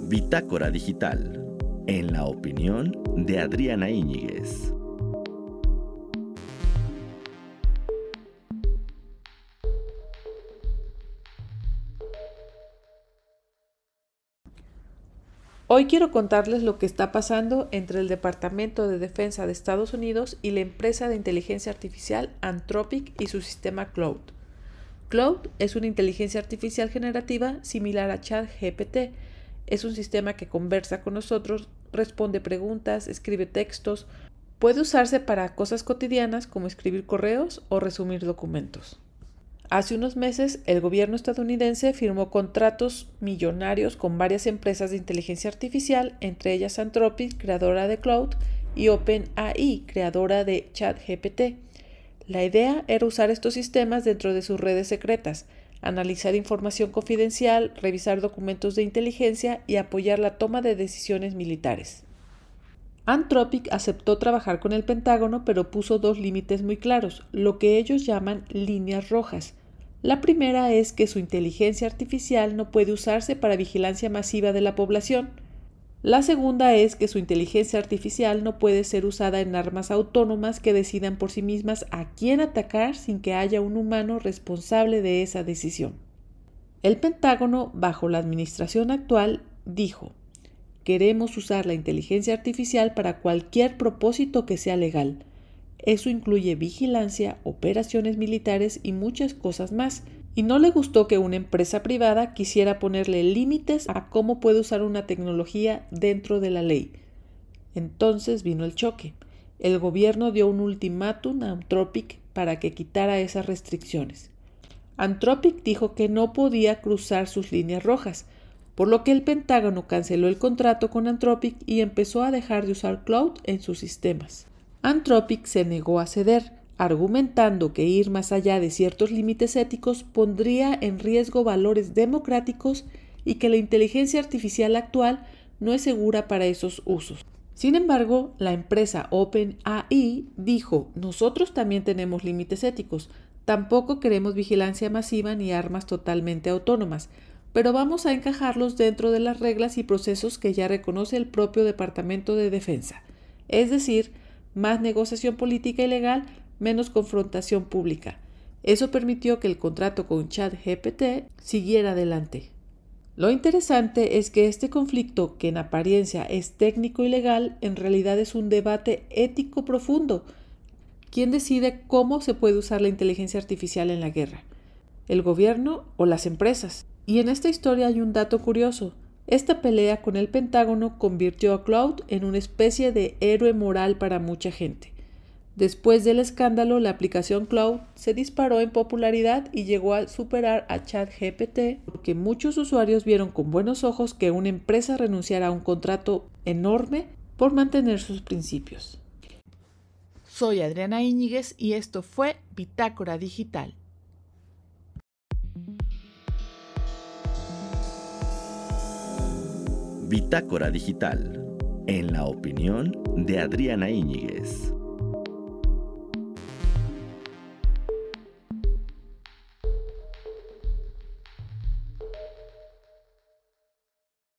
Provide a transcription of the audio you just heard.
Bitácora Digital, en la opinión de Adriana Íñiguez. Hoy quiero contarles lo que está pasando entre el Departamento de Defensa de Estados Unidos y la empresa de inteligencia artificial Anthropic y su sistema Claude. Claude es una inteligencia artificial generativa similar a ChatGPT. Es un sistema que conversa con nosotros, responde preguntas, escribe textos. Puede usarse para cosas cotidianas como escribir correos o resumir documentos. Hace unos meses, el gobierno estadounidense firmó contratos millonarios con varias empresas de inteligencia artificial, entre ellas Anthropic, creadora de Claude, y OpenAI, creadora de ChatGPT. La idea era usar estos sistemas dentro de sus redes secretas, analizar información confidencial, revisar documentos de inteligencia y apoyar la toma de decisiones militares. Anthropic aceptó trabajar con el Pentágono, pero puso dos límites muy claros, lo que ellos llaman líneas rojas. La primera es que su inteligencia artificial no puede usarse para vigilancia masiva de la población. La segunda es que su inteligencia artificial no puede ser usada en armas autónomas que decidan por sí mismas a quién atacar sin que haya un humano responsable de esa decisión. El Pentágono, bajo la administración actual, dijo: queremos usar la inteligencia artificial para cualquier propósito que sea legal. Eso incluye vigilancia, operaciones militares y muchas cosas más. Y no le gustó que una empresa privada quisiera ponerle límites a cómo puede usar una tecnología dentro de la ley. Entonces vino el choque. El gobierno dio un ultimátum a Anthropic para que quitara esas restricciones. Anthropic dijo que no podía cruzar sus líneas rojas, por lo que el Pentágono canceló el contrato con Anthropic y empezó a dejar de usar Claude en sus sistemas. Anthropic se negó a ceder, argumentando que ir más allá de ciertos límites éticos pondría en riesgo valores democráticos y que la inteligencia artificial actual no es segura para esos usos. Sin embargo, la empresa OpenAI dijo: nosotros también tenemos límites éticos, tampoco queremos vigilancia masiva ni armas totalmente autónomas, pero vamos a encajarlos dentro de las reglas y procesos que ya reconoce el propio Departamento de Defensa, es decir, más negociación política y legal, menos confrontación pública. Eso permitió que el contrato con ChatGPT siguiera adelante. Lo interesante es que este conflicto, que en apariencia es técnico y legal, en realidad es un debate ético profundo. ¿Quién decide cómo se puede usar la inteligencia artificial en la guerra? ¿El gobierno o las empresas? Y en esta historia hay un dato curioso. Esta pelea con el Pentágono convirtió a Claude en una especie de héroe moral para mucha gente. Después del escándalo, la aplicación Claude se disparó en popularidad y llegó a superar a ChatGPT, porque muchos usuarios vieron con buenos ojos que una empresa renunciara a un contrato enorme por mantener sus principios. Soy Adriana Íñiguez y esto fue Bitácora Digital. Bitácora Digital, en la opinión de Adriana Íñiguez.